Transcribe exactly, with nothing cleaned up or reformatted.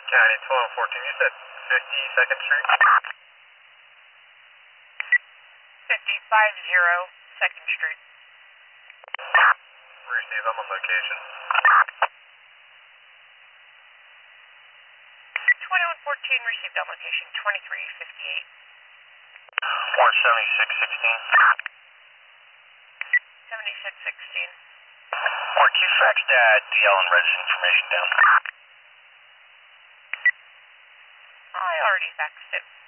County twelve fourteen, you said fifty-second Street? fifty-five zero second Street. Receive, I'm on location. twenty-one fourteen received on location, twenty-three fifty-eight. one seventy-six sixteen. seventy-six sixteen. Mark, you faxed that D L and Reg's information down. I already faxed it.